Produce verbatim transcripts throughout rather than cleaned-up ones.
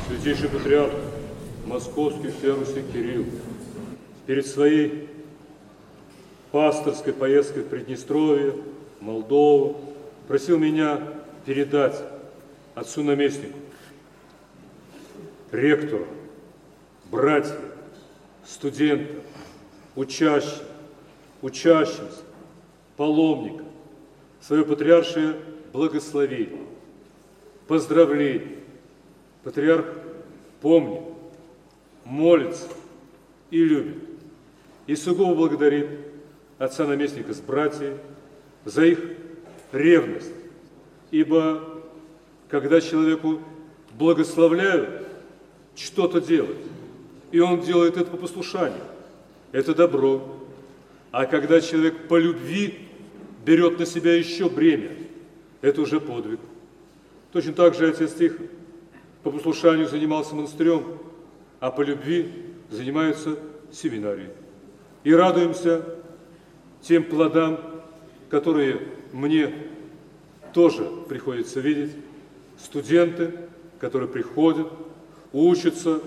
Святейший Патриарх Московский Феодосий Кирилл перед своей пасторской поездкой в Приднестровье, Молдову, просил меня передать отцу-наместнику, ректору, братьям, студентам, учащим, учащимся, паломникам свое патриаршее благословение, поздравление. Патриарх помнит, молится и любит, и сугубо благодарит отца-наместника с братьями за их ревность. Ибо когда человеку благословляют что-то делать, и он делает это по послушанию, это добро. А когда человек по любви берет на себя еще бремя, это уже подвиг. Точно так же отец Тихон по послушанию занимался монастырем, а по любви занимается семинарией. И радуемся тем плодам, которые мне тоже приходится видеть. Студенты, которые приходят, учатся,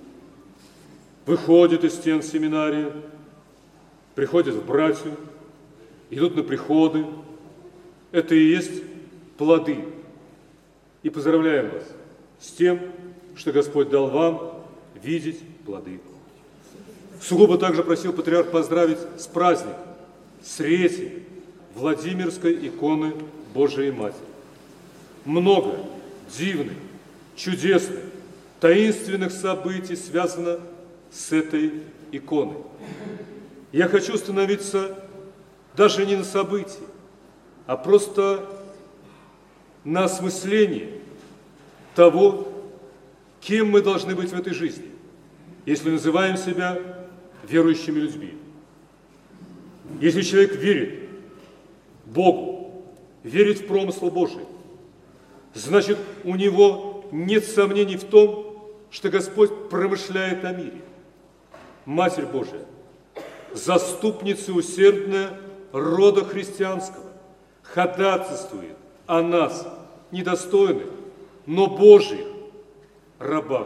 выходят из стен семинарии, приходят в братью, идут на приходы. Это и есть плоды. И поздравляем вас с тем, что Господь дал вам видеть плоды. Сугубо также просил патриарх поздравить с праздником, с ретей Владимирской иконы Божией Матери. Много дивных, чудесных, таинственных событий связано с этой иконой. Я хочу остановиться даже не на событии, а просто на осмыслении того, кем мы должны быть в этой жизни, если называем себя верующими людьми. Если человек верит Богу, верит в промысл Божий, значит, у него нет сомнений в том, что Господь промышляет о мире. Матерь Божия, заступница усердная рода христианского, ходатайствует о нас, недостойных, но Божьих рабах.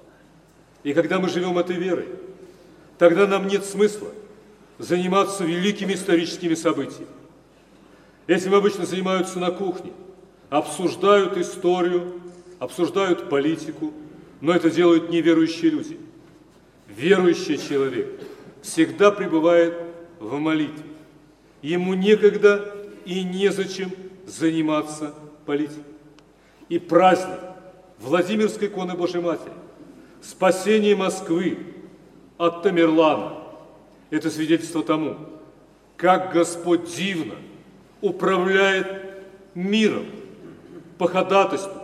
И когда мы живем этой верой, тогда нам нет смысла заниматься великими историческими событиями. Этим обычно занимаются на кухне, обсуждают историю, обсуждают политику, но это делают неверующие люди. Верующий человек всегда пребывает в молитве. Ему некогда и незачем заниматься политикой. И праздник Владимирской иконы Божией Матери, спасение Москвы от Тамерлана – это свидетельство тому, как Господь дивно управляет миром по ходатайству,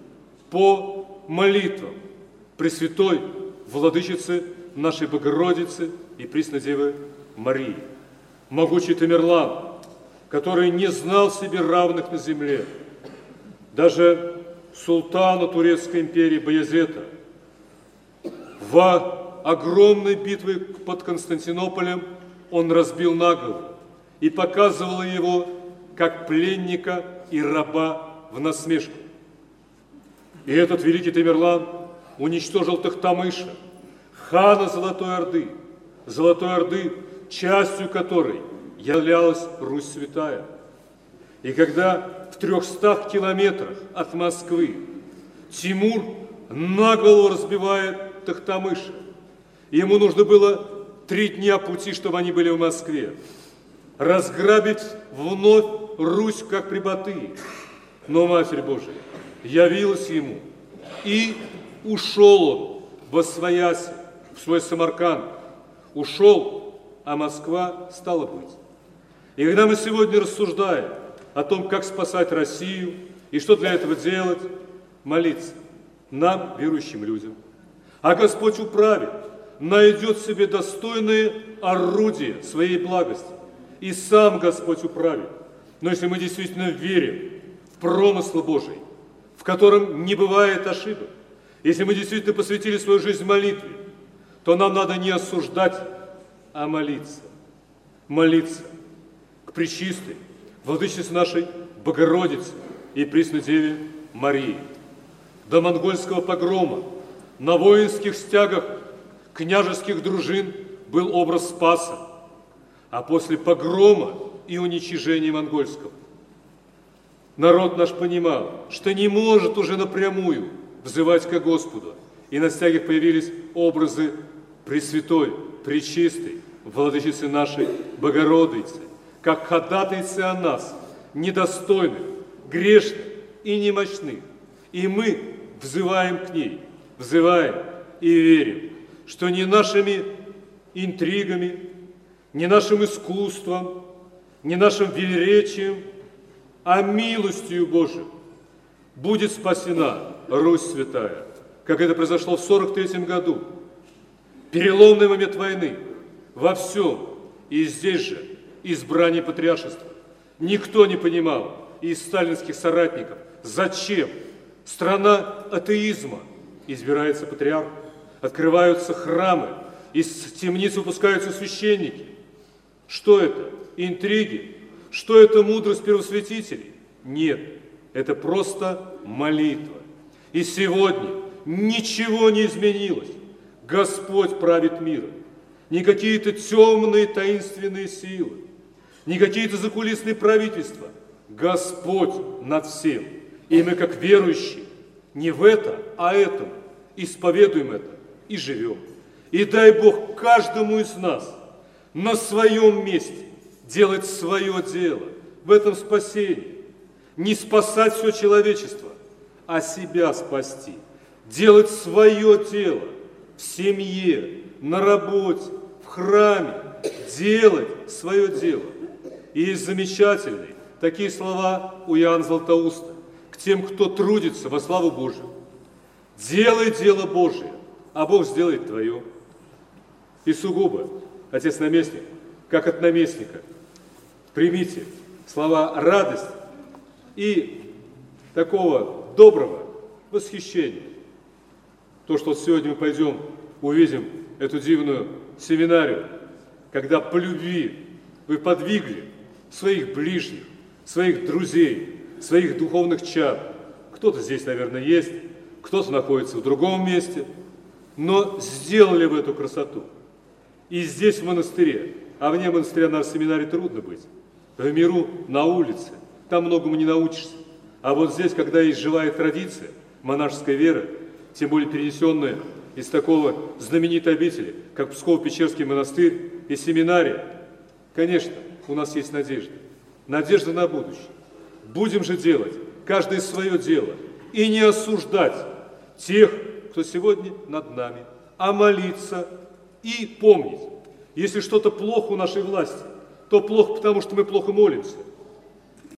по молитвам Пресвятой Владычицы нашей Богородицы и Преснодевы Марии. Могучий Тамерлан, который не знал себе равных на земле, даже султана Турецкой империи Баязета в огромной битве под Константинополем он разбил наголову и показывал его как пленника и раба в насмешку. И этот великий Тамерлан уничтожил Тохтамыша, хана Золотой Орды, Золотой Орды, частью которой являлась Русь Святая. И когда в трехстах километрах от Москвы Тимур наголову разбивает Тохтамыша, ему нужно было три дня пути, чтобы они были в Москве, разграбить вновь Русь, как при Батыя. Но Матерь Божия явилась ему, и ушел он восвояси, в свой Самарканд. Ушел, а Москва стала быть. И когда мы сегодня рассуждаем о том, как спасать Россию и что для этого делать, молиться нам, верующим людям. А Господь управит, найдет себе достойные орудия своей благости. И сам Господь управит. Но если мы действительно верим в промысл Божий, в котором не бывает ошибок, если мы действительно посвятили свою жизнь молитве, то нам надо не осуждать, а молиться. Молиться к Пречистой Владычице нашей Богородице и Преснодеве Марии. До монгольского погрома На воинских стягах княжеских дружин был образ Спаса, а после погрома и уничижения монгольского народ наш понимал, что не может уже напрямую взывать ко Господу, и на стягах появились образы Пресвятой, Пречистой, Владычицы нашей Богородицы, как ходатайцы о нас, недостойных, грешных и немощных. И мы взываем к ней, взываем и верим, что не нашими интригами, не нашим искусством, не нашим велеречием, а милостью Божией будет спасена Русь святая, как это произошло в сорок третьем году. Переломный момент войны во всем, и здесь же избрание патриаршества. Никто не понимал из сталинских соратников, зачем страна атеизма избирается патриарх, открываются храмы, из темниц выпускаются священники. Что это? Интриги? Что это мудрость первосвятителей? Нет, это просто молитва. И сегодня ничего не изменилось. Господь правит миром. Не какие-то темные таинственные силы, не какие-то закулисные правительства. Господь над всем. И мы, как верующие, не в это, а этому исповедуем это и живем. И дай Бог каждому из нас на своем месте делать свое дело в этом спасении. Не спасать все человечество, а себя спасти. Делать свое дело в семье, на работе, в храме. Делать свое дело. И есть замечательные такие слова у Иоанна Златоуста к тем, кто трудится во славу Божию. Делай дело Божие, а Бог сделает твое. И сугубо, отец-наместник, как от наместника, примите слова радости и такого доброго восхищения. То, что сегодня мы пойдем, увидим эту дивную семинарию, когда по любви вы подвигли своих ближних, своих друзей, своих духовных чад. Кто-то здесь, наверное, есть, кто-то находится в другом месте, но сделали в эту красоту. И здесь, в монастыре, а вне монастыря на семинаре трудно быть, в миру, на улице, там многому не научишься. А вот здесь, когда есть живая традиция, монашеская вера, тем более перенесенная из такого знаменитой обители, как Псково-Печерский монастырь и семинария, конечно, у нас есть надежда. Надежда на будущее. Будем же делать каждое свое дело и не осуждать тех, кто сегодня над нами, а молиться и помнить, если что-то плохо у нашей власти, то плохо, потому что мы плохо молимся.